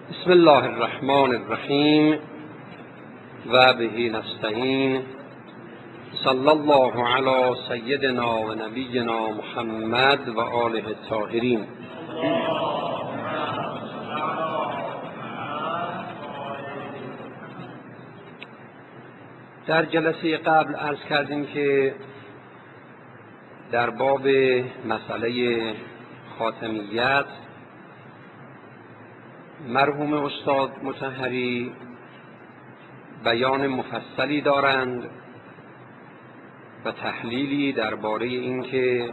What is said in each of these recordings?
بسم الله الرحمن الرحیم و به نستعین. صلی الله علی سیدنا و نبینا محمد و آله الطاهرین. در جلسه قبل عرض کردیم که در باب مسئله خاتمیت مرحوم استاد مطهری بیان مفصلی دارند و تحلیلی درباره اینکه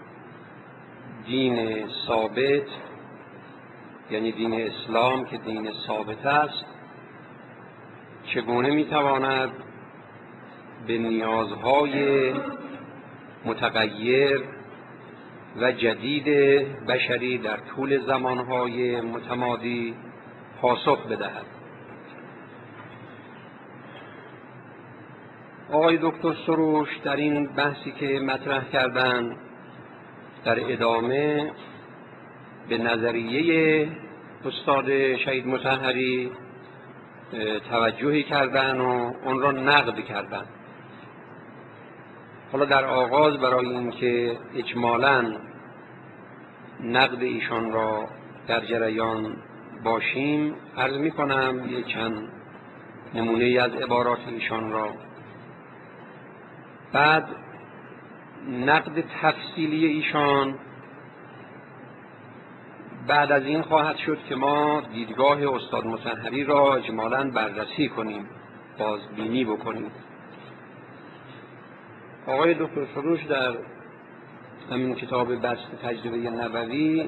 دین ثابت، یعنی دین اسلام که دین ثابت است، چگونه میتواند به نیازهای متغیر و جدید بشری در طول زمانهای متمادی پاسخ بدهد. آقای دکتر سروش در این بحثی که مطرح کردند در ادامه به نظریه استاد شهید مطهری توجهی کردند و اون را نقد کردند. حالا در آغاز برای اینکه اجمالاً نقد ایشان را در جریان باشیم عرض می کنم یک چند نمونه از عبارات ایشان را، بعد نقد تفصیلی ایشان بعد از این خواهد شد که ما دیدگاه استاد مطهری را اجمالاً بررسی کنیم، بازبینی بکنیم. آقای دکتر سروش در همین کتاب بسط تجربه نبوی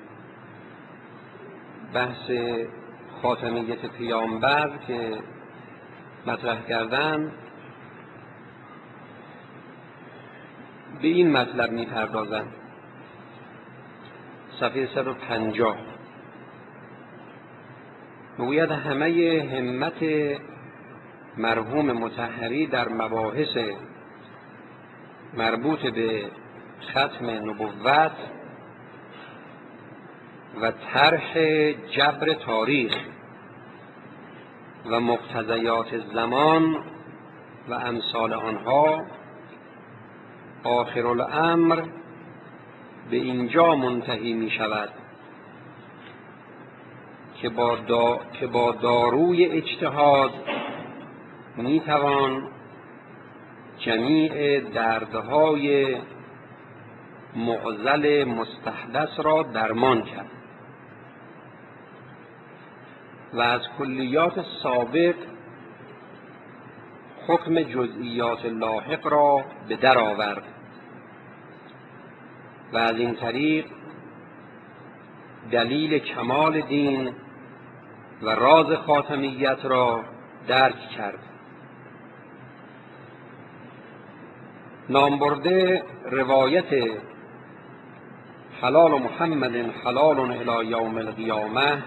بحث خاتمیت پیامبر که مطرح کردن به این مطلب می‌پردازند. صفحه 150 میگوید همه همت مرحوم مطهری در مباحث مربوط به ختم نبوت و طرح جبر تاریخ و مقتضیات زمان و امثال آنها آخرالامر به اینجا منتهی می شود که با داروی اجتهاد می توان جمیع دردهای معضل مستحدث را درمان کرد و از کلیات سابق حکم جزئیات لاحق را به در آورد و از این طریق دلیل کمال دین و راز خاتمیت را درک کرد. نامبرده روایت حلال محمد حلال الی یوم القیامه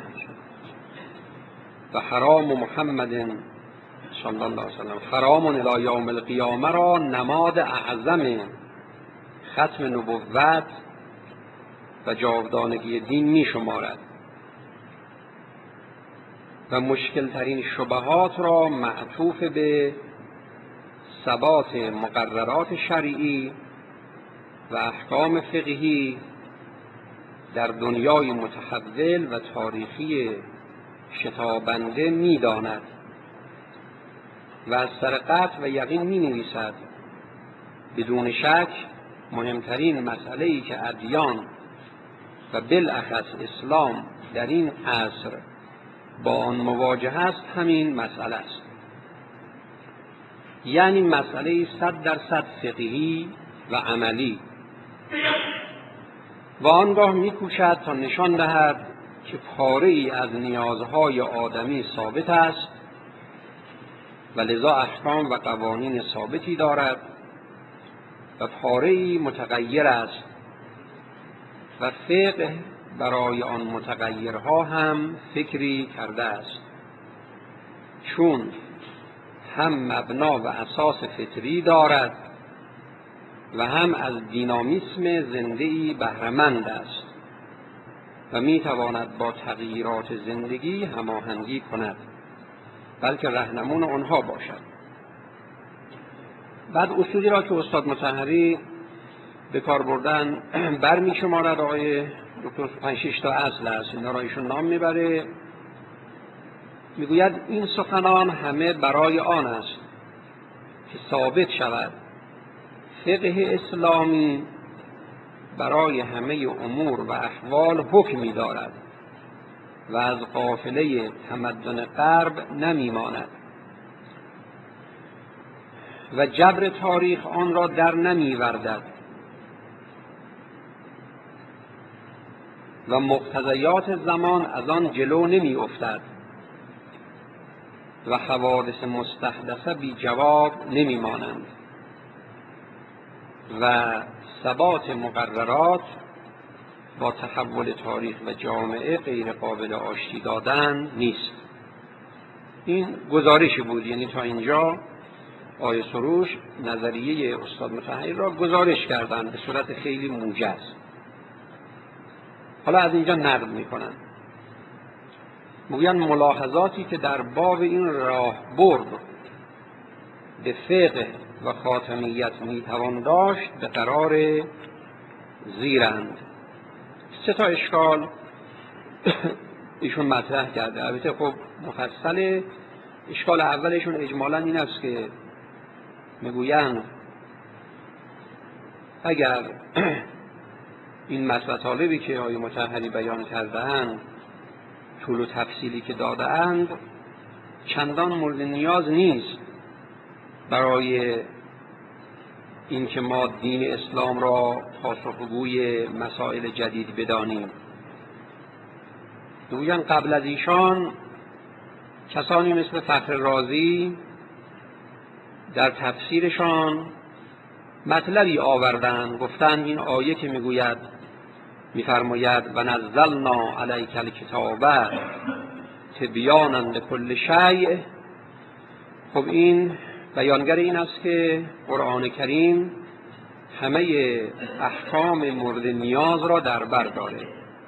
و حرام محمد صلی الله علیه وسلم حرام الی یوم القیامه را نماد اعظم ختم نبوت و جاودانگی دین می شمارد و مشکل ترین شبهات را معطوف به ثبات مقررات شرعی و احکام فقهی در دنیای متحول و تاریخی شتابنده می داند و از سر قطع و یقین می نویسد بدون شک مهمترین مسئله‌ای که ادیان و بالاخص اسلام در این عصر با آن مواجه است همین مسئله است، یعنی مسئله 100% فقهی و عملی، و آنگاه می‌کوشد تا نشان دهد که پاره‌ای از نیازهای آدمی ثابت است و لذا احکام و قوانین ثابتی دارد و پاره‌ای متغیر است و فقه برای آن متغیرها هم فکری کرده است، چون هم مبنا و اساس فطری دارد و هم از دینامیسم زنده‌ای بهره‌مند است و میتواند با تغییرات زندگی هماهنگی کند، بلکه رهنمون آنها باشد. بعد اصولی را که استاد مطهری به کار بردن برمی شمارد آقای دکتر 5-6 تا اصل است، اینا را ایشون نام میبره، میگوید این سخنان همه برای آن است که ثابت شود فقه اسلامی برای همه امور و احوال حکمی دارد و از قافله تمدن غرب نمیماند و جبر تاریخ آن را در نمیوردد و مقتضیات زمان از آن جلو نمی افتد و حوادث مستحدثه بی جواب نمی مانند و ثبات مقررات با تحول تاریخ و جامعه غیر قابل آشتی دادن نیست. این گزارشی بود، یعنی تا اینجا آقای سروش نظریه استاد مطهری را گزارش کردن به صورت خیلی موجز. حالا از اینجا نقل میکنن، میگن ملاحظاتی که در باب این راه برد به فقه و خاتمیت میتوان داشت به قرار زیرند. 3 تا اشکال ایشون مطرح کرده، البته خب مفصل. اشکال اولشون اجمالاً این است که میگویند اگر این مطالبی که آقای مطهری بیان کرده‌اند طول و تفصیلی که داده‌اند چندان مورد نیاز نیست برای اینکه ما دین اسلام را پاسخگوی مسائل جدید بدانیم. میگویند قبل از ایشان کسانی مثل فخر رازی در تفسیرشان مطلبی آوردن، گفتند این آیه که میفرماید و نزلنا علیک الکتاب تبیانا لکل شیء، خب این بیانگر این است که قرآن کریم همه احکام مورد نیاز را در بر داره.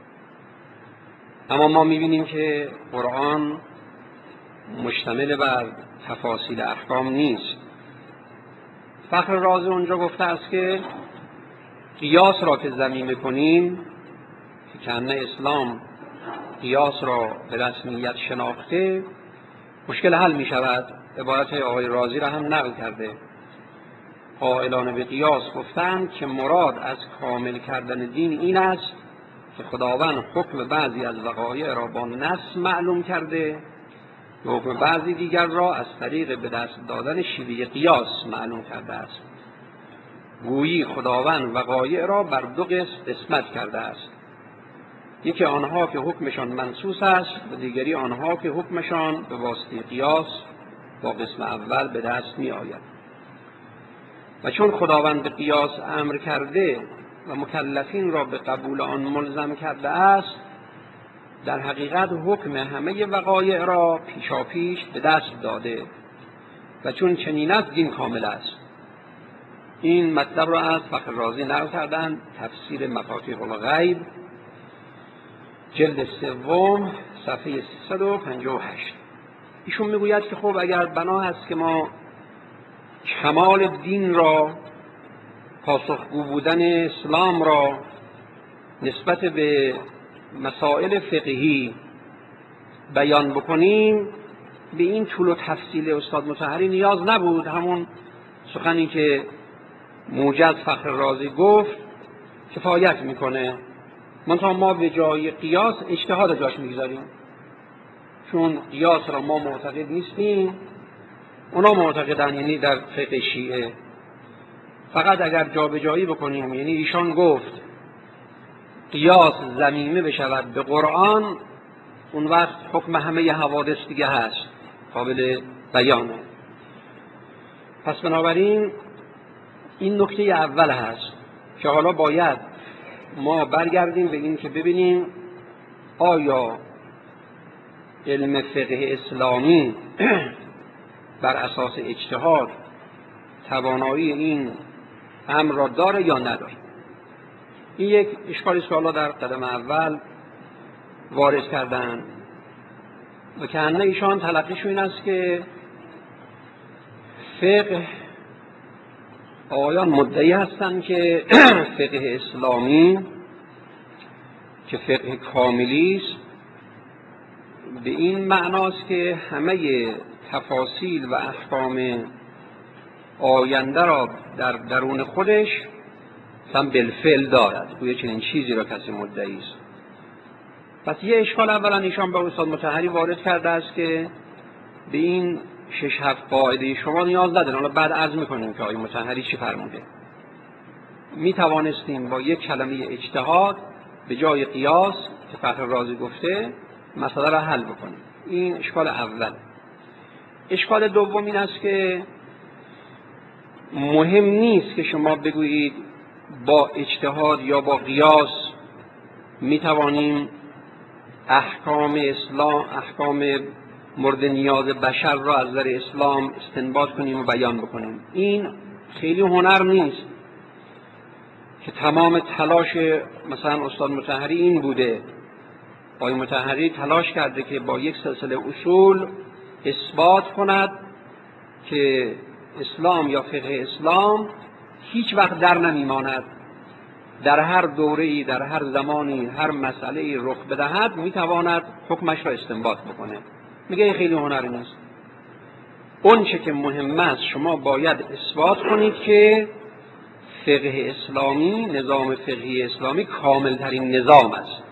اما ما میبینیم که قرآن مشتمل بر تفاصیل احکام نیست. فخر رازی اونجا گفته است که قیاس را که ذمیمه کنیم، که کنه اسلام قیاس را به رسمیت شناخته، مشکل حل می شود. عبارت آقای رازی را هم نقل کرده. قائلان به قیاس گفتند که مراد از کامل کردن دین این است که خداوند حکم بعضی از وقایع را با نص معلوم کرده و حکم بعضی دیگر را از طریق به دست دادن شیوه قیاس معلوم کرده است. گویی خداوند وقایع را بر 2 قسمت کرده است، یکی آنها که حکمشان منصوص است و دیگری آنها که حکمشان به واسطه قیاس با قسم اول به دست می آید. و چون خداوند به قیاس امر کرده و مکلفین را به قبول آن ملزم کرده است، در حقیقت حکم همه وقایع را پیشاپیش به دست داده و چون چنین است دین کامل است. این مطلب را از فخر رازی نقل کردند، تفسیر مفاتیح الغیب جلد 3 صفحه 358. ایشون میگوید که خب اگر بنا هست که ما کمال دین را، پاسخگو بودن اسلام را نسبت به مسائل فقهی بیان بکنیم، به این طول و تفصیل استاد مطهری نیاز نبود. همون سخنی که موجز فخر رازی گفت کفایت میکنه. منتها ما به جای قیاس اجتهاد جاش میگذاریم، چون قیاس را ما معتقد نیستیم، اونا معتقدن، یعنی در فقه شیعه. فقط اگر جا به جایی بکنیم، یعنی ایشان گفت قیاس ضمیمه بشود به قرآن، اون وقت حکم همه حوادث دیگه هست، قابل بیانه. پس بنابراین این نکته اول هست که حالا باید ما برگردیم به این که ببینیم آیا علم فقه اسلامی بر اساس اجتهاد توانایی این امر را داره یا نداره. این یک اشکالی است که حالا در قدم اول وارد کردن و که ایشان تلقیشون این است که فقه، آقایان مدعی هستند که فقه اسلامی که فقه کاملی است، به این معناست که همه تفاصیل و احکام آینده را در درون خودش هم بالفعل دارد. گویا چنین چیزی را کسی مدعی است. پس یه اشکال اولا ایشان به استاد مطهری وارد کرده است که به این 6-7 قاعده شما نیاز نداریم. حالا بعد عرض می‌کنیم که آقای مطهری چی فرموده. می توانستیم با یک کلمه اجتهاد به جای قیاس که فخر رازی گفته مسئله را حل بکنیم. این اشکال اول. اشکال دوم این است که مهم نیست که شما بگویید با اجتهاد یا با قیاس می توانیم احکام اسلام، احکام مورد نیاز بشر را از نظر اسلام استنباط کنیم و بیان بکنیم. این خیلی هنر نیست که تمام تلاش مثلا استاد مطهری این بوده. آقای مطهری تلاش کرده که با یک سلسله اصول اثبات کند که اسلام یا فقه اسلام هیچ وقت در نمیماند، در هر دوره‌ای، در هر زمانی، هر مسئله‌ای رخ بدهد میتواند حکمش را استنباط بکنه. میگه خیلی هنر نیست. اون چه که مهم است شما باید اثبات کنید که فقه اسلامی، نظام فقهی اسلامی کامل ترین نظام است.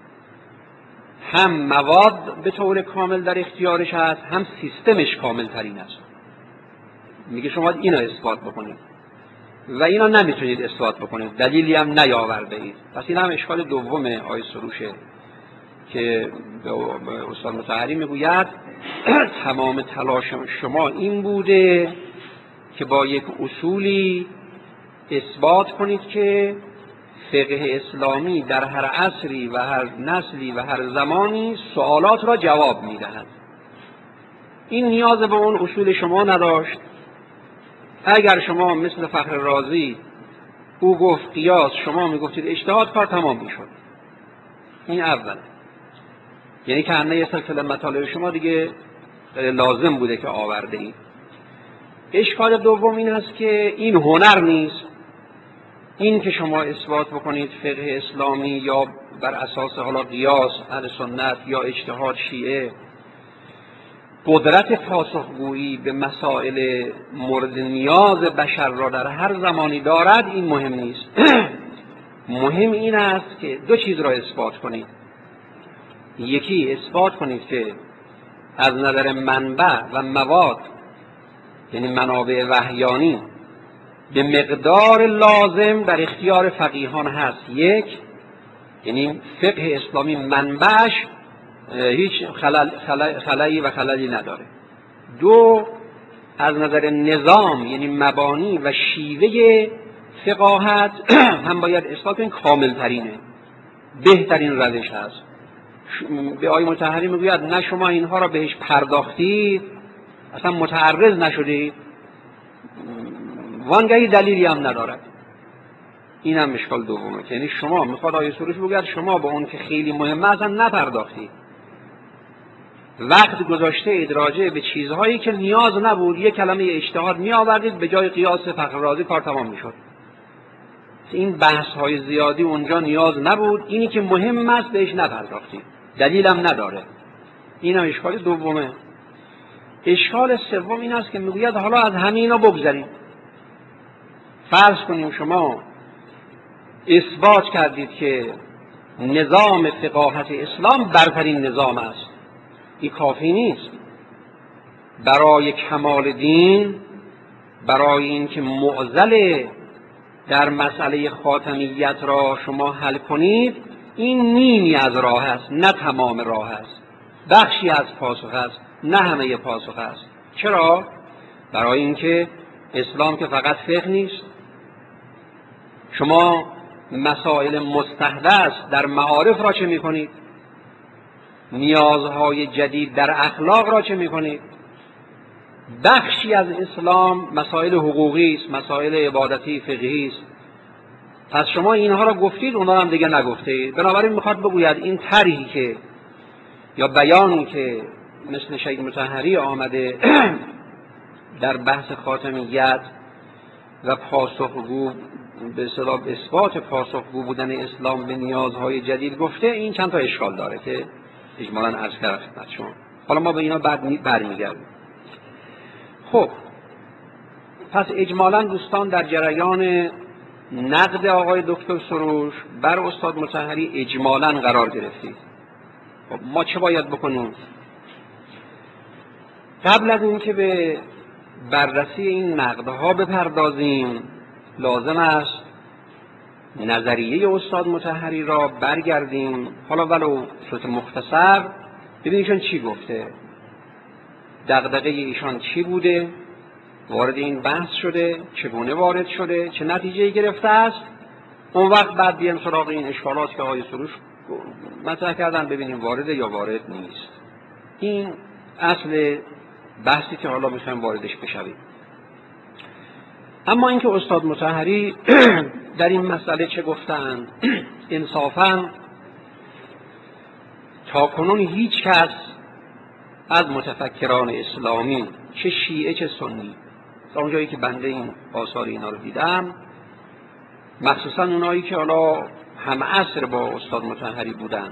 هم مواد به طور کامل در اختیارش است، هم سیستمش کامل ترین است. میگه شما اینا اثبات بکنید و اینا نمیتونید اثبات بکنید، دلیلی هم نیاورده اید. پس این هم اشکال دوم آیه سروشه که به استاد مطهری میگوید تمام تلاش شما این بوده که با یک اصولی اثبات کنید که فقه اسلامی در هر عصری و هر نسلی و هر زمانی سوالات را جواب میدهد. این نیاز به اون اصول شما نداشت. اگر شما مثل فخر رازی او گفت قیاس، شما میگفتید اجتهاد، کار تمام میشد. این اول. یعنی که همه سلسله مطالب شما دیگه لازم بوده که آورده اید. اشکال دوم این است که این هنر نیست. این که شما اثبات بکنید فقه اسلامی یا بر اساس حالا قیاس اهل سنت یا اجتهاد شیعه قدرت پاسخگویی به مسائل مورد نیاز بشر را در هر زمانی دارد، این مهم نیست. مهم این است که دو چیز را اثبات کنید. یکی اثبات کنید که از نظر منبع و مواد، یعنی منابع وحیانی، به مقدار لازم در اختیار فقیهان هست. یک، یعنی فقه اسلامی منبعش هیچ خلایی و خللی نداره. دو، از نظر نظام یعنی مبانی و شیوه فقاهت هم باید اثبات کنید کامل ترینه، بهترین روش هست. به آقای مطهری میگوید نه شما اینها را بهش پرداختید، اصلا متعرض نشدید، وانگهی دلیلی هم ندارد. این هم اشکال دومه، یعنی شما میخواد آیه سروش بگوید شما با اون که خیلی مهمه اصلا نپرداختید، وقت گذاشته اید راجع به چیزهایی که نیاز نبود، یک کلمه اجتهاد می آوردید به جای قیاس فخر رازی، کار تمام میشد. این بحث های زیادی اونجا نیاز نبود، اینی که مهم است بهش نپرداختید، دلیلم نداره. این هم اشکال دومه. اشکال سوم این است که میگوید حالا از همه اینا بگذریم. فرض کنیم شما اثبات کردید که نظام فقاهت اسلام برترین نظام است. این کافی نیست. برای کمال دین، برای اینکه معضل در مسئله خاتمیت را شما حل کنید، این نیمی از راه است، نه تمام راه است. بخشی از پاسخ است، نه همه پاسخ است. چرا؟ برای اینکه اسلام که فقط فقه نیست. شما مسائل مستحدث در معارف را چه می‌کنید؟ نیازهای جدید در اخلاق را چه می‌کنید؟ بخشی از اسلام مسائل حقوقی است، مسائل عبادتی فقهی است. پس شما اینها را گفتید، اونها هم دیگه نگفتید. بنابراین میخواد بگوید این طرحی که یا بیانی که مثل شهید مطهری آمده در بحث خاتمیت و پاسخگو به اصطلاح اثبات پاسخگو بودن اسلام به نیازهای جدید گفته، این چند تا اشکال داره که اجمالاً عرض کردم خدمتتون. حالا ما به اینا بعد برمیگردیم. خب پس اجمالاً دوستان در جریان نقد آقای دکتر سروش بر استاد مطهری اجمالاً قرار گرفتید. خب ما چه باید بکنیم؟ قبل از اینکه به بررسی این نقدها بپردازیم لازم است نظریه استاد مطهری را برگردیم، حالا ولو صورت مختصر، ببینیم ایشان چی گفته، دغدغه ایشان چی بوده، وارد این بحث شده، چگونه وارد شده، چه نتیجه‌ای گرفته است. اون وقت بعد بیایم سراغ این اشکالات که آقای سروش مطرح کردن، ببینیم وارد یا وارد نیست. این اصل بحثی که حالا میخوایم واردش بشویم. اما اینکه استاد مطهری در این مسئله چه گفتند، انصافاً تا کنون هیچ کس از متفکران اسلامی، چه شیعه چه سنی، تا اونجایی که بنده این آثار اینا رو دیدم، مخصوصاً اونایی که حالا هم عصر با استاد مطهری بودن،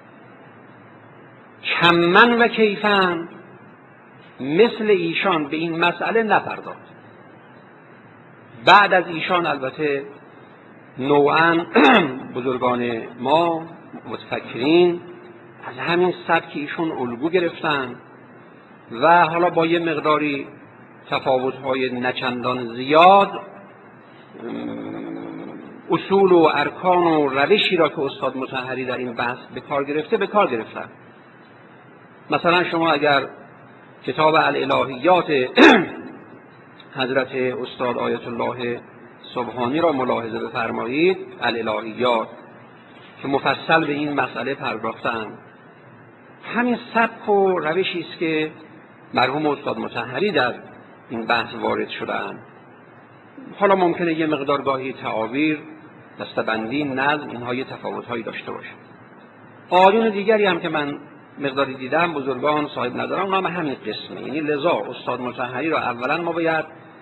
کمن و کیفن مثل ایشان به این مسئله نپرداخت. بعد از ایشان البته نوعاً بزرگان ما متفکرین از همین سبک ایشون الگو گرفتن و حالا با یه مقداری تفاوت‌های نچندان زیاد اصول و ارکان و روشی را که استاد مطهری در این بحث به کار گرفته به کار گرفتن. مثلا شما اگر کتاب الالهیات حضرت استاد آیت الله سبحانی را ملاحظه بفرمایید، الالهیات که مفصل به این مسئله پرداختند، همین سبک و روشی است که مرحوم استاد مطهری در این بحث وارد شدند. حالا ممکنه یه مقدار گاهی تعابیر، دسته‌بندی، نظم، اینها یه تفاوت‌هایی داشته باشه. آیون دیگری هم که من مقداری دیدم، بزرگان صاحب نظران، اونها هم همین قسمه. یعنی لذا استاد مطهری را اولا ما باید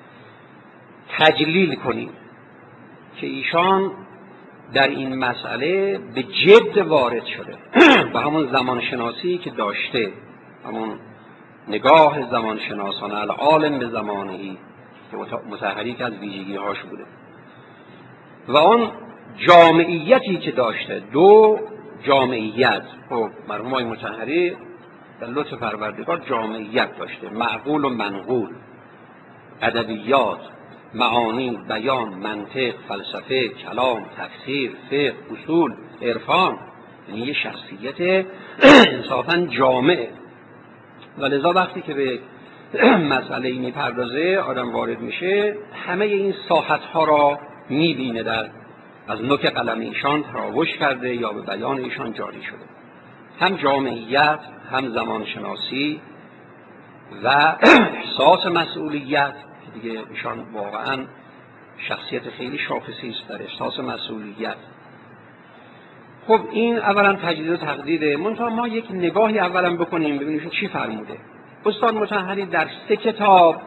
تجلیل کنیم که ایشان در این مسئله به جد وارد شده و همون زمانشناسی که داشته، همون نگاه زمانشناسانه العالم به زمانهی که مطهری که از ویژگی‌هاش بوده، و اون جامعیتی که داشته، دو جامعیت. خب مرحوم آقای مطهری در لطف پروردگار جامعیت داشته، معقول و منقول، ادبیات، معانی، بیان، منطق، فلسفه، کلام، تفسیر، فقه، اصول، عرفان. یعنی یه شخصیت انصافاً جامعه و لذا وقتی که به مسئله این میپردازه، آدم وارد میشه، همه این ساحت‌ها را میبینه، در از نوک قلم ایشان تراوش کرده یا به بیان ایشان جاری شده. هم جامعیت، هم زمانشناسی و احساس مسئولیت که دیگه ایشان واقعاً شخصیت خیلی شاخصی است در احساس مسئولیت. خب این اولا تجدید و تقدیده. منتها ما یک نگاهی اولا بکنیم ببینیم چی فرموده. استاد مطهری در 3 کتاب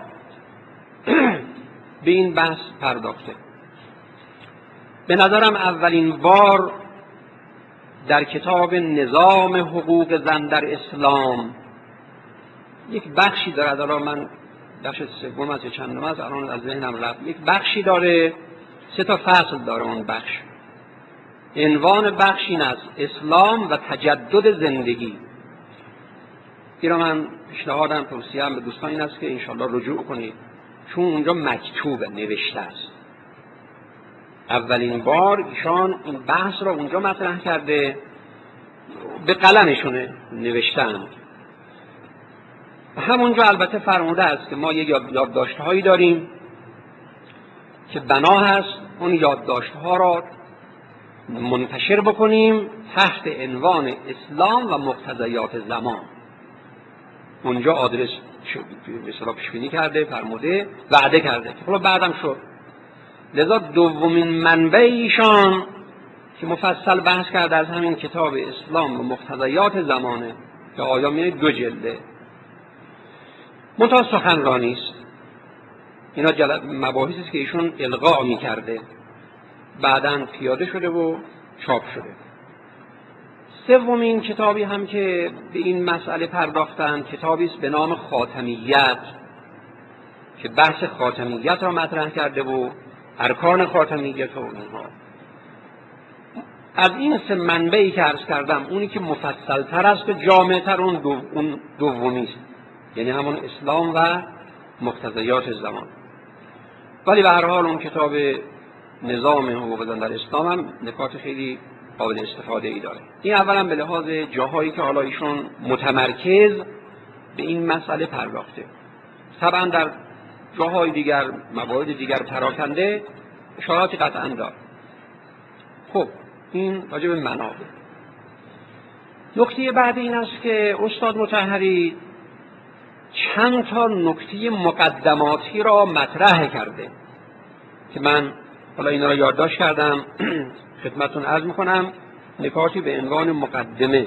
به این بحث پرداخته. به نظرم اولین بار در کتاب نظام حقوق زن در اسلام یک بخشی داره، الان من بخش سوم از چندم از الان از ذهنم رفت، یک بخشی داره، 3 تا فصل داره. اون بخش عنوان بخش این است: اسلام و تجدد زندگی. این را من پیشنهادم، توصیه‌ام به دوستان این است که انشاءالله رجوع کنید، چون اونجا مکتوبه، نوشته است. اولین بار ایشان این بحث را اونجا مطرح کرده، به قلمشونه نوشتن. همونجا البته فرموده است که ما یک یادداشت‌هایی داریم که بنا هست اون یادداشت‌ها را منتشر بکنیم تحت عنوان اسلام و مقتضیات زمان. اونجا آدرس به اصطلاح پیش‌بینی کرده، فرموده، وعده کرده، حالا بعدم شد. لذا دومین منبع ایشان که مفصل بحث کرده از همین کتاب اسلام و مقتضیات زمانه که آیامین 2 جلده، منتها سخنرانی است. اینا مباحثی است که ایشون القا می‌کرده، بعداً پیاده شده و چاپ شده. سومین کتابی هم که به این مسئله پرداختن کتابی است به نام خاتمیت که بحث خاتمیت را مطرح کرده و ارکان خاتمیت و اینها. از این 3 منبعی که عرض کردم، اونی که مفصل‌تر است و جامع‌تر اون دومی است، یعنی همون اسلام و مقتضیات زمان. ولی به هر حال اون کتاب نظام حقوق زن در اسلام هم نکات خیلی قابل استفاده ای داره. این اولا به لحاظ جاهایی که حالا ایشون متمرکز به این مسئله پرداخته. طبعا در جاهای دیگر موارد دیگر پراکنده اشاراتی قطعا داره. خب این راجع به منابع. نکته بعد این است که استاد مطهری چند تا نکته مقدماتی را مطرح کرده که من حالا اینا را یادداشت کردم خدمتتون عرض میکنم. نکاتی به عنوان مقدمه.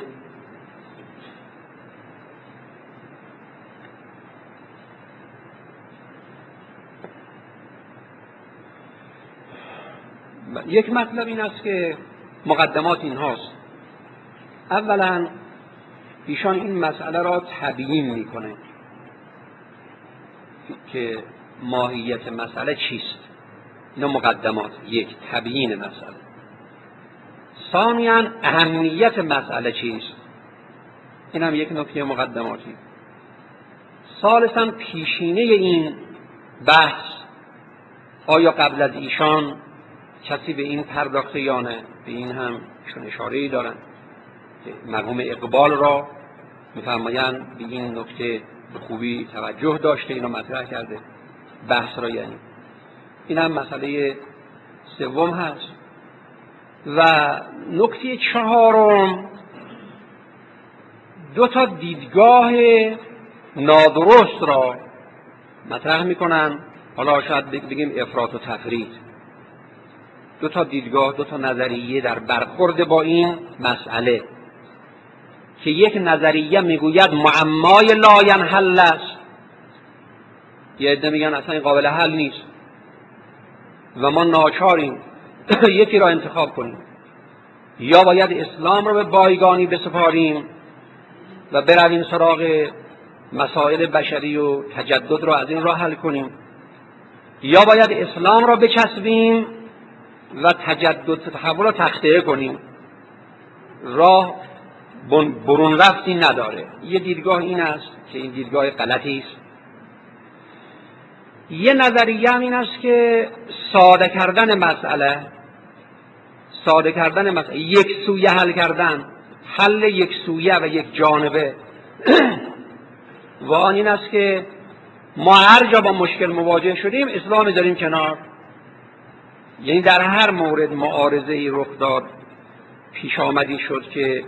یک مطلب این است که مقدمات این هاست. اولا ایشان این مسئله را تبیین میکنه که ماهیت مسئله چیست. اینا مقدمات. یک، تبیین مسئله. ثانیاً اهمیت مسئله چیست. این هم یک نکته مقدماتی. ثالثاً پیشینه این بحث، آیا قبل از ایشان کسی به این پرداخته یا نه. به این هم ایشون اشاره‌ای دارن که مرحوم اقبال را می‌فرمایند به این نکته به خوبی توجه داشته، اینو مطرح کرده بحث را. یعنی این هم مسئله سوم هست. و نکته چهارم 2 تا دیدگاه نادرست را مطرح میکنن. حالا شاید بگیم افراط و تفرید. 2 تا دیدگاه، 2 تا نظریه در برخورد با این مسئله که یک نظریه میگوید معمای لا ینحل است، یه عده میگن اصلا این قابل حل نیست و ما ناچاریم یکی را انتخاب کنیم، یا باید اسلام را به بایگانی بسپاریم و برویم سراغ مسائل بشری و تجدد را از این راه حل کنیم، یا باید اسلام را بچسبیم و تجدد تحول را تخطئه کنیم. راه برون رفتی نداره. یه دیدگاه این است که این دیدگاه غلطی است. یه نظریه هم این است که ساده کردن مسئله، یک سویه حل کردن، حل یک سویه و یک جانبه و آن این است که ما هر جا با مشکل مواجه شدیم اسلام داریم کنار. یعنی در هر مورد معارضه‌ای رخ داد، پیش آمدی شد که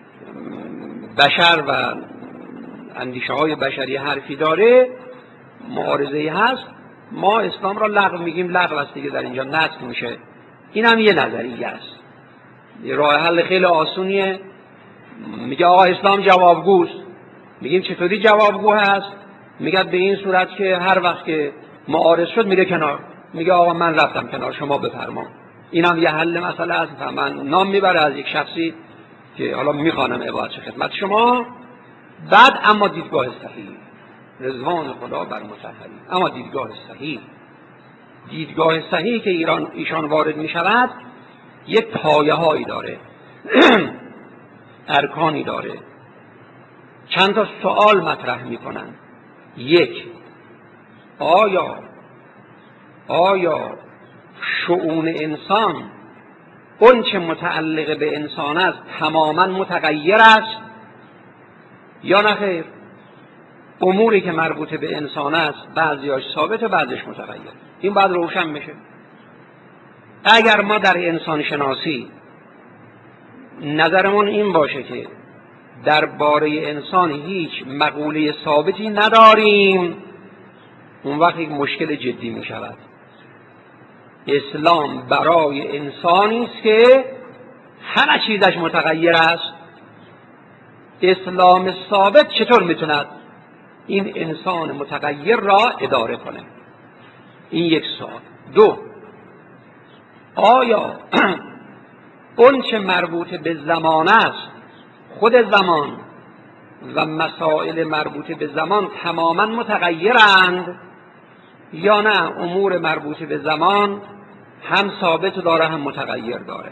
بشر و اندیشه های بشری حرفی داره، معارضه‌ای هست، ما اسلام را لغو میگیم. لغو است دیگه، در اینجا نسخ میشه. این هم یه نظریه است. یه راه حل خیلی آسونیه. میگه آقا اسلام جوابگوست. میگیم چطوری جوابگو هست؟ میگه به این صورت که هر وقت که معارض شد میره کنار، میگه آقا من رفتم کنار، شما بفرما. این هم یه حل مسئله است. من نام میبره از یک شخصی که حالا میخوانم عبارت خدمت شما. بعد اما دیدگاه صحیح، رضوان خدا بر مطهری. اما دیدگاه صحیح که ایشان وارد میشود یک پایه هایی داره ارکانی داره. چند تا سوال مطرح میکنن. یک، آیا شؤون انسان، اون چه متعلق به انسان است، تماما متغیر است یا نه خیر؟ اموری که مربوط به انسان است بعضیاش ثابت و بعضیش متغیر. این باید روشن بشه. اگر ما در انسان شناسی نظرمون این باشه که درباره انسان هیچ مقوله ثابتی نداریم، اون وقت یک مشکل جدی می شود. اسلام برای انسانی است که همه چیزش متغیر است اسلام ثابت چطور میتوند این انسان متغیر را اداره کنه؟ این یک سوال. دو، آیا اون چه مربوط به زمان است، خود زمان و مسائل مربوط به زمان تماما متغیرند یا نه امور مربوط به زمان هم ثابت داره هم متغیر داره؟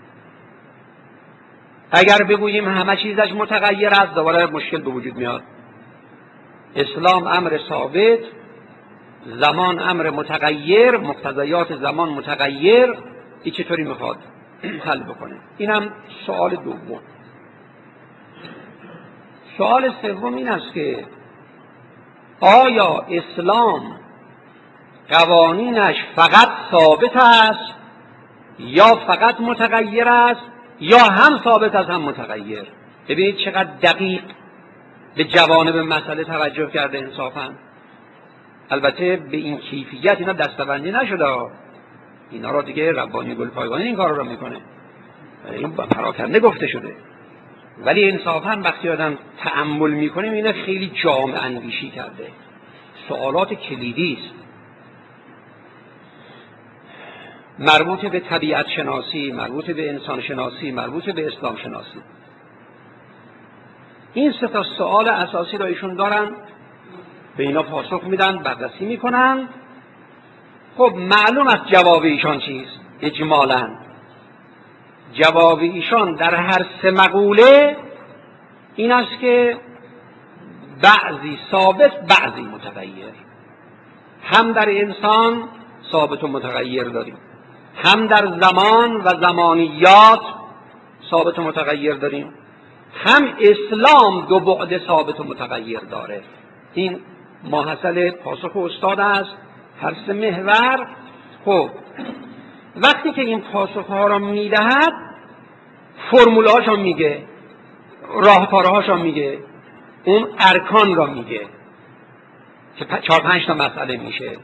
اگر بگوییم همه چیزش متغیر است دوباره مشکل به وجود میاد. اسلام امر ثابت، زمان امر متغیر، مقتضیات زمان متغیر، این چطوری میخواد حل بکنه؟ اینم سوال دوم. سوال سوم این است که آیا اسلام قوانینش فقط ثابت است یا فقط متغیر است یا هم ثابت است هم متغیر؟ ببینید چقدر دقیق به جوانب مسئله توجه کرده انصافاً. البته به این کیفیت اینا دستبندی نشده، اینا را دیگه ربانی گلپایگانی این کار رو میکنه، این پراکنده گفته شده، ولی انصافاً وقتی آدم تأمل میکنیم اینا خیلی جامع اندیشی کرده، سوالات کلیدی است مربوط به طبیعت شناسی، مربوط به انسان شناسی، مربوط به اسلام شناسی. این سه تا سوال اساسی را ایشون دارن، به اینا پاسخ میدن، بررسی میکنن. خب معلوم است جواب ایشان چیست؟ اجمالاً جواب ایشان در هر سه مقوله این است که بعضی ثابت بعضی متغیر. هم در انسان ثابت و متغیر داریم، هم در زمان و زمانیات ثابت و متغیر داریم، هم اسلام دو بعد ثابت و متغیر داره. این ماحصل پاسخ استاد است، هر سه محور. خب وقتی که این پاسخ ها را میدهد فرموله هاشو میگه، راهکارهاش هاشو میگه، اون ارکان را میگه که 4-5 تا مسئله میشه: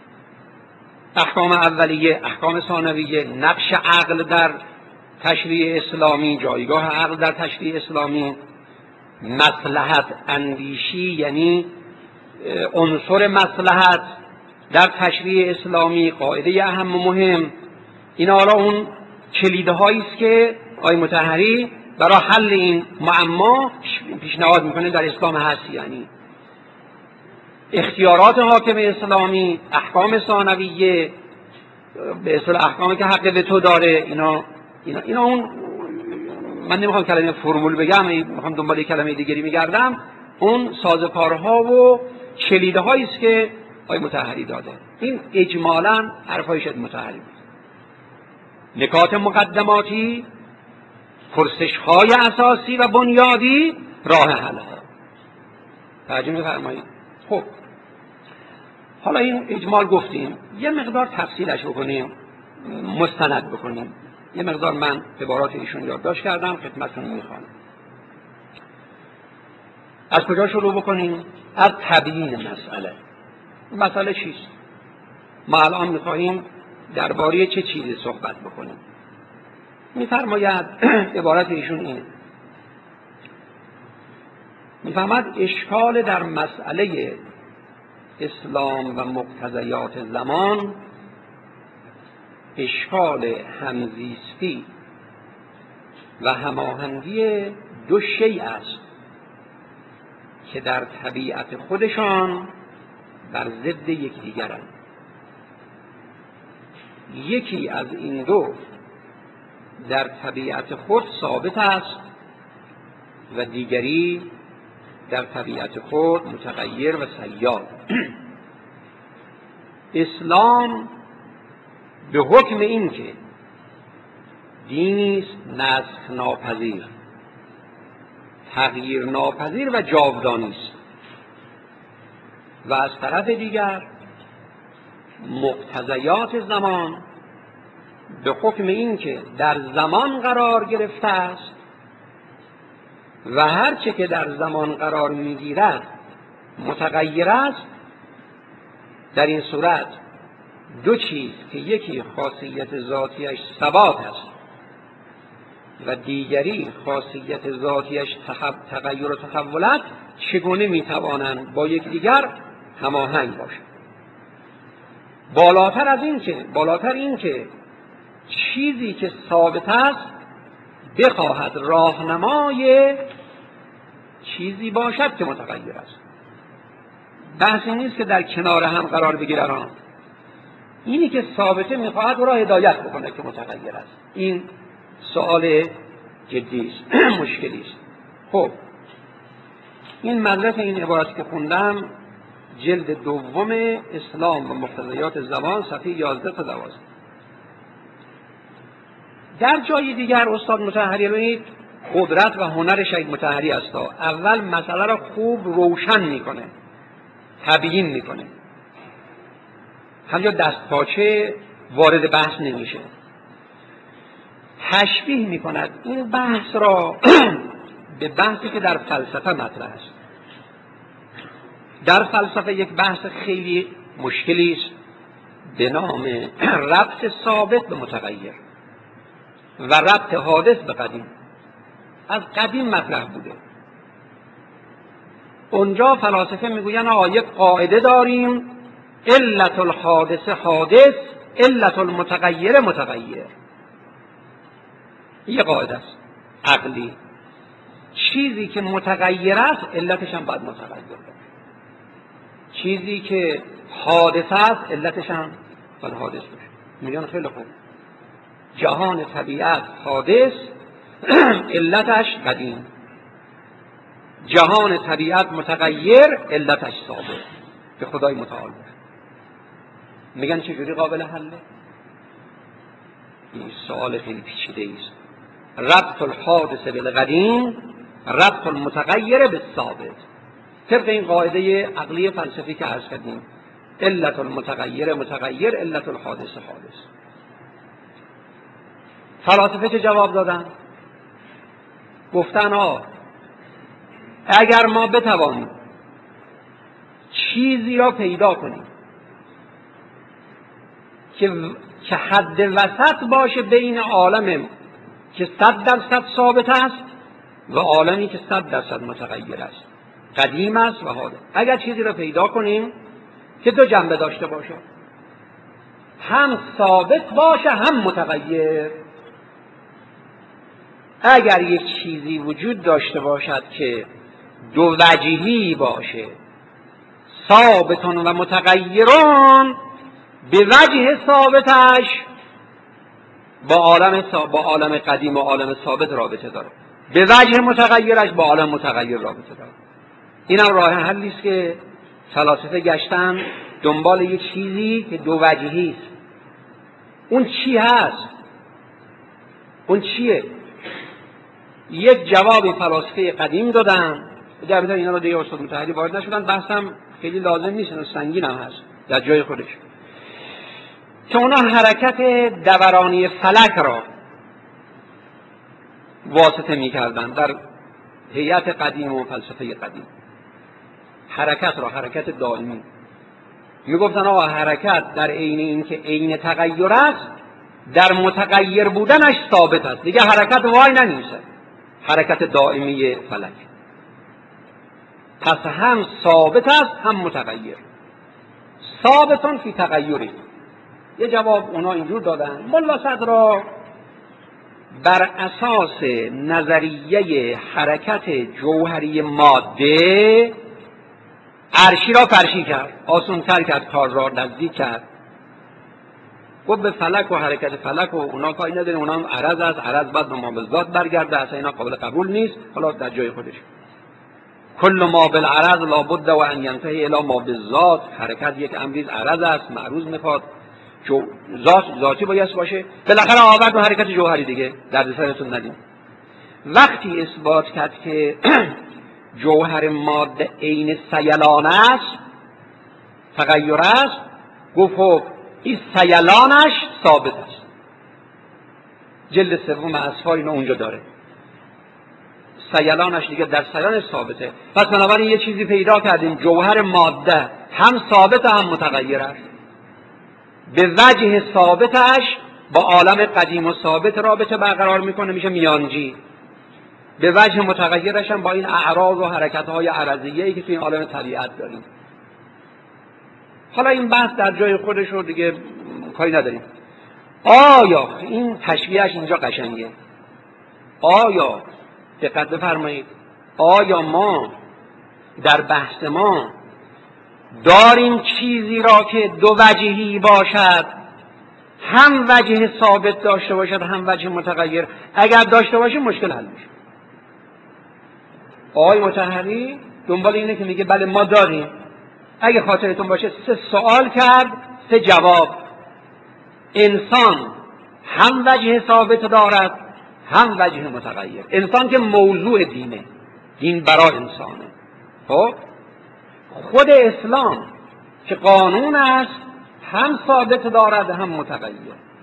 احکام اولیه، احکام ثانویه، نقش عقل در تشریع اسلامی، جایگاه عقل در تشریع اسلامی، مصلحت اندیشی یعنی عنصر مصلحت در تشریع اسلامی، قاعده اهم و مهم. اینا حالا اون کلیدهایی است که آقای مطهری برای حل این معما پیشنهاد میکنه در اسلام هست. یعنی اختیارات حاکم اسلامی، احکام ثانویه، به اصطلاح احکامی که حق به تو داره، اینا اون، من نمیخوام کلمه فرمول بگم، میخوام دنبال یک کلمه دیگری میگردم، اون سازوکارها و کلیدهایی است که آقای مطهری داده. این اجمالاً حرفای شد مطهری بود. نکات مقدماتی، پرسش‌های اساسی و بنیادی، راه حل‌ها. توجه می‌فرمایید؟ خب حالا این اجمال گفتیم، یه مقدار تفصیلش بکنیم، مستند بکنیم. یه مقدار من عبارات ایشون یادداشت کردم خدمتتون میخوانم. از کجا شروع بکنیم؟ از تبیین مسئله. مسئله چیست؟ ما الان میخواهیم درباره چه چیزی صحبت بکنیم. میفرماید عبارت ایشون اینه، میفرماید اشکال در مسئله اسلام و مقتضیات زمان اشکال همزیستی و هماهنگی دو شیء است که در طبیعت خودشان بر ضد یکدیگرند. یکی از این دو در طبیعت خود ثابت است و دیگری در طبیعت خود متغیر و سیال. اسلام به حکم این که دینی است نسخ ناپذیر، تغییر ناپذیر و جاودانی است، و از طرف دیگر مقتضیات زمان به حکم این که در زمان قرار گرفته است و هر چه که در زمان قرار میگیرد متغیر است. در این صورت دو چیز که یکی خاصیت ذاتیش ثبات است، و دیگری خاصیت ذاتیش تغییر و تحول است، چگونه میتوانند با یکدیگر هماهنگ باشند؟ بالاتر این که چیزی که ثابت است بخواهد راهنمای چیزی باشد که متغیر است. بحث این نیست که در کنار هم قرار بگیرن، اینی که ثابته میخواهد او را هدایت بکنه که متغیر است. این سوال جدی است، مشکلی است. خب این مدرک این عبارتی که خوندم جلد دوم اسلام و مقتضیات زمان صفحه 11 تا 12. در جای دیگر استاد مطهری ببینید قدرت و هنر شیخ مطهری است. اول مسئله را خوب روشن میکنه، تبیین میکنه، همجا دستپاچه وارد بحث نمیشه، تشبیه میکند این بحث را به بحثی که در فلسفه مطرح است. در فلسفه یک بحث خیلی مشکلی است به نام ربط ثابت به متغیر و ربط حادث به قدیم. از قدیم مطرح بوده. اونجا فلاسفه میگوین یک قاعده داریم، علت الحادث حادث، علت المتغیر متغیر. یه قاعده است عقلی، چیزی که متغیر است علتش هم باید متغیر باشه، چیزی که حادث است علتش هم باید حادث باشه. میگن خیلی خوب، جهان طبیعت حادث، علتش قدیم، جهان طبیعت متغیر، علتش ثابت به خدای متعال باشه. میگن چجوری قابل حله؟ این سوال خیلی پیچیده است. ربط الحادث بالقدیم، ربط المتغیر بالثابت، طبق این قاعده عقلی فلسفی که عرض کردیم، علت المتغیر متغیر، علت الحادث حادث. فلاسفه چه جواب دادن؟ گفتن اگر ما بتوانیم چیزی را پیدا کنیم که حد وسط باشه بین عالم که 100% ثابت است و عالمی که 100% متغیر است، قدیم است و حادث، اگر چیزی را پیدا کنیم که دو جنبه داشته باشه، هم ثابت باشه هم متغیر، اگر یک چیزی وجود داشته باشد که دو وجهی باشه، ثابتون و متغیرون، به وجه ثابتش با عالم قدیم و عالم ثابت رابطه داره، به وجه متغیرش با عالم متغیر رابطه داره. اینم راه حلی است که فلاسفه گشتن دنبال یک چیزی که دو وجهی است. اون چی هست؟ اون چیه؟ یک جواب فلاسفه قدیم دادن. در بیتر اینا رو دیگه استاد مطهری وارد نشدن، بحثم خیلی لازم نیست، سنگین هم هست در جای خودش، که اونا حرکت دورانی فلک را واسطه می کردن در هیئت قدیم و فلسفه قدیم. حرکت دائمی می گفتن حرکت در عین این که عین تغییر است، در متغیر بودنش ثابت است، دیگه حرکت وای نمیشه، حرکت دائمی فلک. پس هم ثابت است هم متغیر، ثابتون فی تغییری. یه جواب اونا اینجور دادن. ملا صدرا بر اساس نظریه حرکت جوهری ماده عرشی را فرشی کرد، آسان‌تر کرد، کار را نزدیک کرد. گفت به فلک و حرکت فلک و اونا کاری نداره، اونا هم عرض است، عرض باید به ما به ذات برگرده، اصلا اینا قابل قبول نیست. حالا در جای خودش کل ما بالعرض لابد و ان ینتهی الی ما بالذات، حرکت یک امریز عرض است، معروض میخواد، ذاتی باید باشه. بالاخره آورد و حرکت جوهری دیگه، درد سرتون ندیم. وقتی اثبات کرد که جوهر ماده عین سیلان است، تغییر است، گفت این سیلانش ثابت است. جلد سوم اصفار اینو اونجا داره، سیلانش دیگه در سیلانش ثابته. پس بنابراین یه چیزی پیدا کردیم، جوهر ماده هم ثابت هم متغیر است، به وجه ثابتش با عالم قدیم و ثابت رابطه برقرار میکنه، میشه میانجی. به وجه متغیرش هم با این اعراض و حرکت‌های عرضیه‌ای که توی این عالم طبیعت داریم. حالا این بحث در جای خودش رو دیگه کاری نداریم. آیا این تشبیهش اینجا قشنگه؟ آیا دقت بفرمایید، آیا ما در بحث ما داریم چیزی را که دو وجهی باشد، هم وجه ثابت داشته باشد هم وجه متغیر؟ اگر داشته باشه مشکل حل میشه. آقای مطهری دنبال اینه که میگه بله ما داریم. اگه خاطرتون باشه 3 سوال کرد 3 جواب. انسان هم وجه ثابت دارد هم وجه متغیر. انسان که موضوع دینه، دین برای انسانه. خب خود اسلام که قانون است هم ثابت دارد هم متغیر.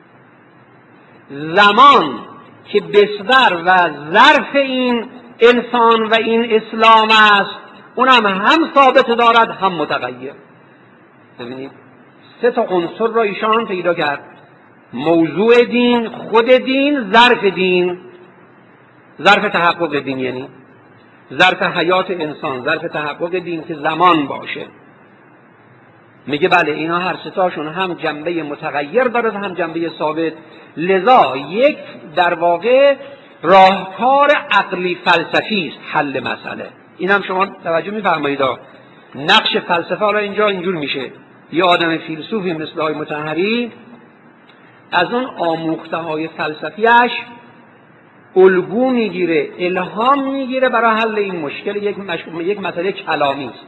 زمان که بستر و ظرف این انسان و این اسلام است اونم هم ثابت دارد هم متغیر. ببینید 3 تا عنصر را ایشان پیدا کرد: موضوع دین، خود دین، ظرف دین. ظرف تحقق دین یعنی ظرف حیات انسان، ظرف تحقق دین که زمان باشه. میگه بله اینا هر 3 تاشون هم جنبه متغیر داره هم جنبه ثابت. لذا یک در واقع راهکار عقلی فلسفی است حل مسئله. این هم شما توجه می‌فرمایید. نقش فلسفه را اینجا اینجور میشه: یه آدم فیلسوفی مثل آقای مطهری از اون آموخته‌های فلسفیش الگو میگیره، الهام میگیره برای حل این مشکل. یک مسئله کلامی است.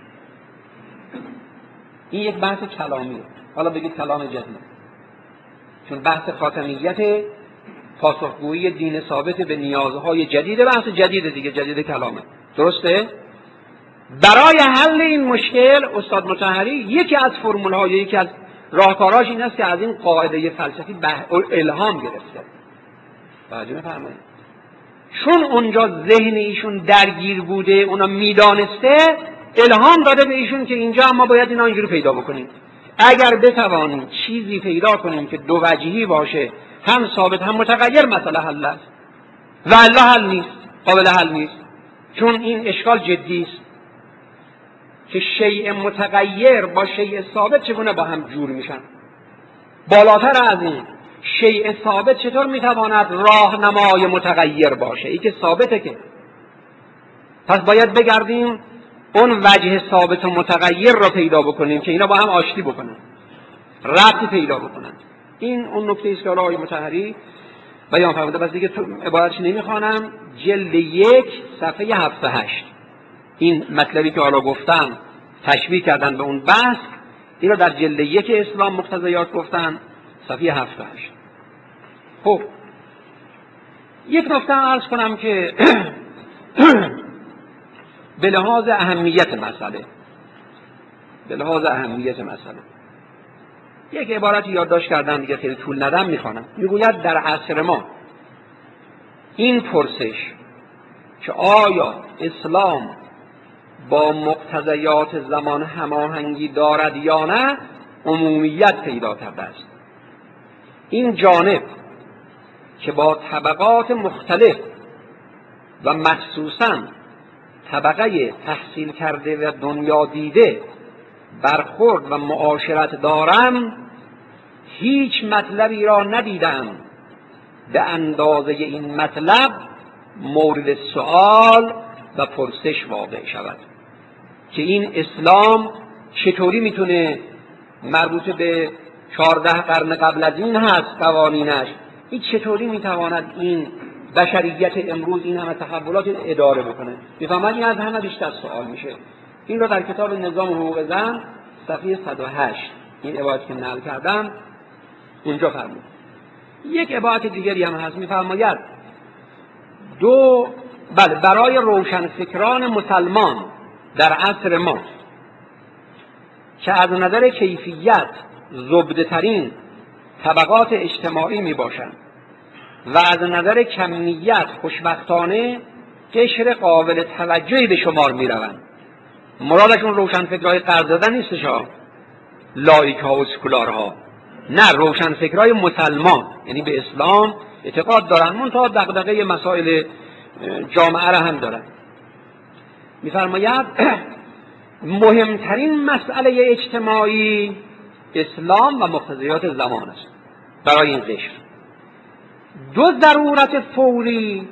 این یک بحث کلامیه. حالا بگید کلام جدید، چون بحث خاتمیت پاسخگویی دین ثابت به نیازهای جدید، بحث جدید دیگه، جدید کلامه. درسته؟ برای حل این مشکل استاد مطهری یکی از فرمول‌های، یکی از راهکاراش این است که از این قاعده فلسفی الهام گرفته. توجه می‌فرمایید؟ چون اونجا ذهن ایشون درگیر بوده، اونا میدانسته، الهام داده به ایشون که اینجا ما باید اینا اینجوری پیدا بکنیم. اگر بتوانیم چیزی پیدا کنیم که دو وجهی باشه، هم ثابت هم متغیر، مسئله حل است. و الا حل نیست، قابل حل نیست. چون این اشکال جدی است که شیء متغیر با شیء ثابت چگونه با هم جور میشن. بالاتر از این، شیء ثابت چطور میتواند راهنمای متغیر باشه؟ این که ثابته که. پس باید بگردیم اون وجه ثابت و متغیر را پیدا بکنیم که اینا با هم آشتی بکنن، ربطی پیدا بکنن. این اون نکته است که آقای مطهری بیان فرموده. بس دیگه عبارتش نمیخوانم. جلد 1 صفحه 78 این مطلبی که حالا گفتم تشبیه کردن به اون بحث، این رو در جلد 1 اسلام مقتضیات گفتن، صفحه 78. خب یک نکته عرض کنم که به لحاظ اهمیت مسئله یک عبارتی یادداشت کردم دیگه، خیلی طول ندم میخوانم. میگوید در عصر ما این پرسش که آیا اسلام با مقتضیات زمان هماهنگی دارد یا نه عمومیت پیدا کرده است. این جانب که با طبقات مختلف و مخصوصاً طبقه تحصیل کرده و دنیا دیده برخورد و معاشرت دارم، هیچ مطلبی را ندیدم به اندازه این مطلب مورد سؤال و پرسش واقع شود که این اسلام چطوری میتونه مربوط به 14 قرن قبل از این هست قوانینش، این چطوری میتواند این بشریت امروز این همه تحولات اداره بکنه؟ میفهمد این از همه بیشتر سوال میشه. این رو در کتاب نظام حقوق زن صفحه 108 این عبارت که نقل کردم اونجا فرمود. یک عبارت دیگری هم هست، میفرماید برای روشنفکران مسلمان در عصر ما که از نظر کیفیت زبده ترین طبقات اجتماعی می باشند و از نظر کمیت خوشبختانه قشر قابل توجهی به شمار می روند. مرادشون روشنفکرهای قرض دادن نیستش ها، لایک ها و سکولارها، نه روشنفکرای مسلمان، یعنی به اسلام اعتقاد دارن منتها دغدغه مسائل جامعه را هم دارن. می‌فرماید مهمترین مسئله اجتماعی اسلام و مقتضیات زمان است. برای این قشر دو ضرورت فوری،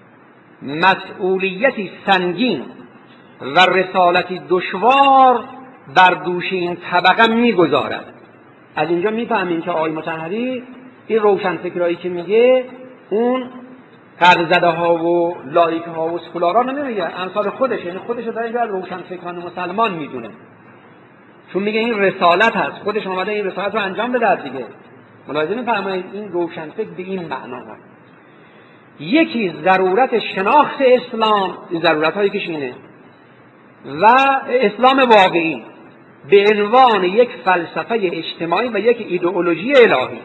مسئولیتی سنگین و رسالتی دشوار بر دوش این طبقه میگذارد. از اینجا میفهمیم که آقای مطهری این روشنفکرایی که میگه اون قرضزده ها و لایک ها و سکولارا نمیگه، امثال خودش، یعنی خودش در اینجا روشنفکران مسلمان میدونه، چون میگه این رسالت هست، خودش اومده این رسالت رو انجام بده دیگه. ملاحظه می‌فرمایید این روشنفکر به این معنا هست. یکی ضرورت شناخت اسلام، این ضرورت هایی که اینه، و اسلام واقعی به عنوان یک فلسفه اجتماعی و یک ایدئولوژی الهی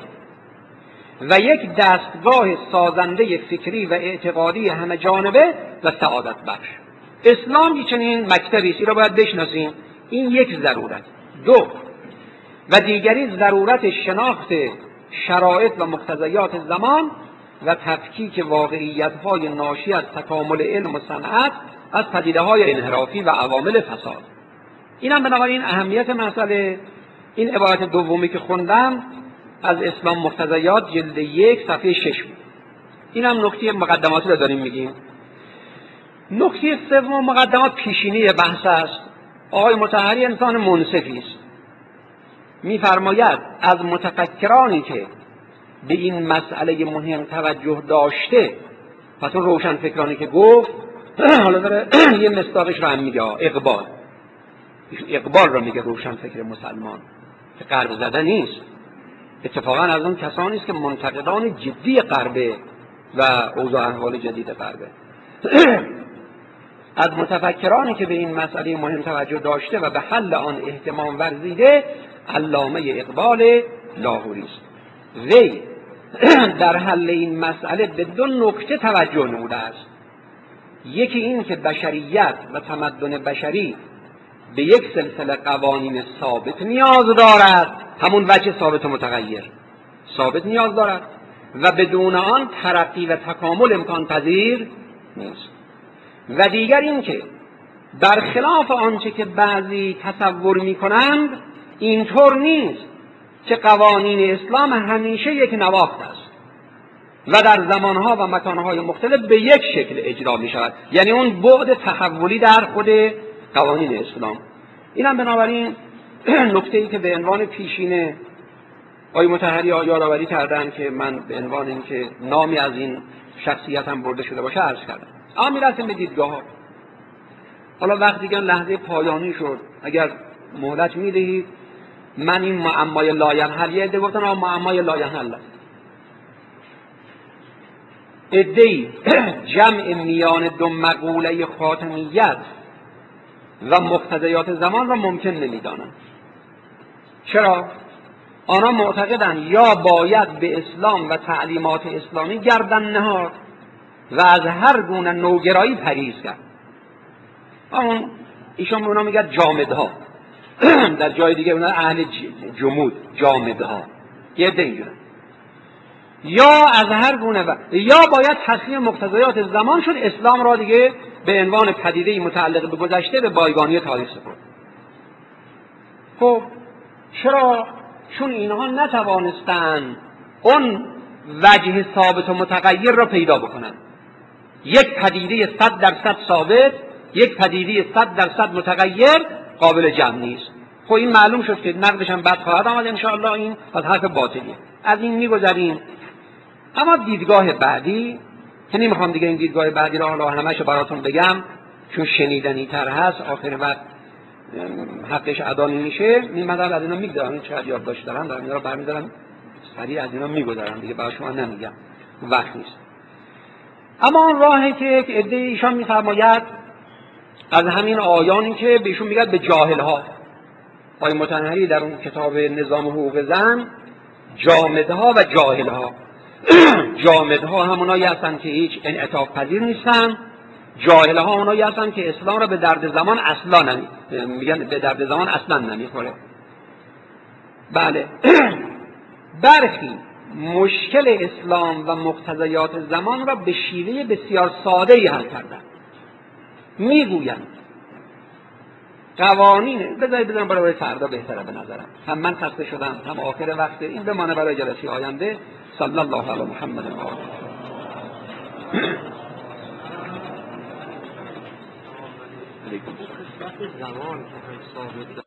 و یک دستگاه سازنده فکری و اعتقادی همه جانبه و سعادت بخش. اسلام یه چنین مکتبی است، این را باید بشناسیم. این یک ضرورت. دو و دیگری ضرورت شناخت شرایط و مقتضیات زمان و تفکیک واقعیت‌های ناشی از تکامل علم و صنعت از پدیده‌های انحرافی و عوامل فساد. اینم بنابراین اهمیت مسئله. این عبارت دومی که خوندم از اسلام مقتضیات جلد 1 صفحه 6 بود. اینم نکته مقدماتی رو داریم میگیم. نکته سوم مقدمات پیشینی بحث است. آقای مطهری انسان منصفی است. می‌فرماید از متفکرانی که به این مسئله مهم توجه داشته، پس اون روشنفکرانی که گفت، حالا داره یه مصداقش رو هم میگه، اقبال رو میگه روشنفکر مسلمان که غرب زده نیست، اتفاقا از اون کسانی است که منتقدان جدی غربه و اوضاع احوال جدید غربه. از متفکرانی که به این مسئله مهم توجه داشته و به حل آن اهتمام ورزیده علامه اقبال لاهوری است. وی در حل این مسئله به دو نکته توجه نموده است. یکی این که بشریت و تمدن بشری به یک سلسله قوانین ثابت نیاز دارد، همون وجه ثابت و متغیر ثابت نیاز دارد و بدون آن ترقی و تکامل امکان پذیر نیست. و دیگر این که برخلاف آنچه که بعضی تصور می‌کنند اینطور نیست که قوانین اسلام همیشه یک نواخت است و در زمانها و مکانهای مختلف به یک شکل اجرا می شود، یعنی اون بعد تحولی در خود قوانین اسلام. اینم بنابراین نکته‌ای که به عنوان پیشینه آقای مطهری یادآوری کردن که من به عنوان اینکه نامی از این شخصیتم برده شده باشه عرض کردم. اما میرسیم به دیدگاه. حالا وقتی که لحظه پایانی شد، اگر مهلت میدهید من این معمای لاینحل، یه عده گفتن معمای لاینحل است، عده‌ای جمع میان دو مقوله خاتمیت و مقتضیات زمان را ممکن نمی‌دانند. چرا؟ آنها معتقدند یا باید به اسلام و تعلیمات اسلامی گردن نهاد و از هر گونه نوگرایی پرهیز کرد. ایشون اونا میگن جامدها، در جای دیگه اونا اهل جمود، جامدها، یه دیگه. یا از هر گونه یا باید تسلیم مقتضیات زمان شد، اسلام را دیگه به عنوان پدیده‌ای متعلق به گذشته به بایگانی تاریخ سپرد. خب چرا؟ چون اینها نتوانستند اون وجه ثابت و متغیر را پیدا بکنند. یک پدیده 100% ثابت، یک پدیده 100% متغیر قابل جمع نیست. خب این معلوم شد که نقدش هم بعد خواهد آمد ان شاء الله. این از حرف باطلیه، از این میگذریم. اما دیدگاه بعدی که نمیخوام دیگه این دیدگاه بعدی را حالا همه‌شو براتون بگم چون شنیدنی تر هست، آخر وقت حقش ادا نمیشه. این مدار از اینا میگذارم، این چقدر یادداشت دارم دارم اینا رو برمی‌دارم سریع از اینا میگذارم دیگه، برای شما نمیگم وقت نیست. اما اون راهی که یک عده ایشان میفرماید از همین آیانی که بهشون میگن به جاهل‌ها، آقای مطهری در اون کتاب نظام حقوق زن جامدها و جاهل‌ها، جامدها همونایی هستن که هیچ انعطاف پذیر نیستن، جاهل‌ها اونایی هستن که اسلام را به درد زمان اصلا میگن به درد زمان اصلا نمیخوره. بله برخی مشکل اسلام و مقتضیات زمان را به شیوه بسیار ساده‌ای حل کردند. میگویند قوانین بذارم برای فردا بهتره به نظرم، هم من خسته شدم هم آخر وقت، این بمانه برای جلسه آینده. صلی الله علی محمد و آله. علیکم السلام. زمان که هم ثابت